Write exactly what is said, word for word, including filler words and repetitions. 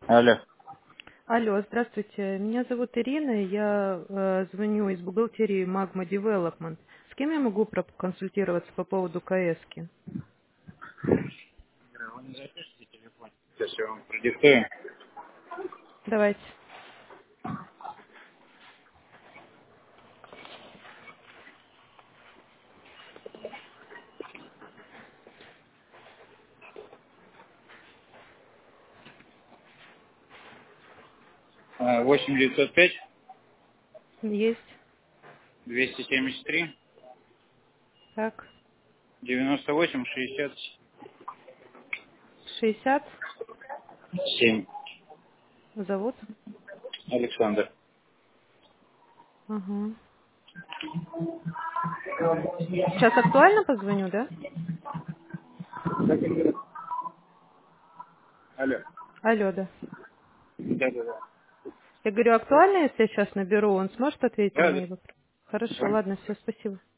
Алло. Алло, здравствуйте. Меня зовут Ирина, я э, звоню из бухгалтерии Magma Development. С кем я могу проконсультироваться по поводу КСки? Вы не запишите телефон? Сейчас я вам продиктую. Давайте. А, восемь девятьсот пять Есть. двести семьдесят три Так. девяносто восемь шестьдесят шестьдесят. семь. Зовут? Александр. Ага. Сейчас актуально позвоню, да? Алло. Алло, да. Да, да, да. Я говорю, актуально, если я сейчас наберу, он сможет ответить на Да, да. мои вопросы? Хорошо, Да. ладно, все, спасибо.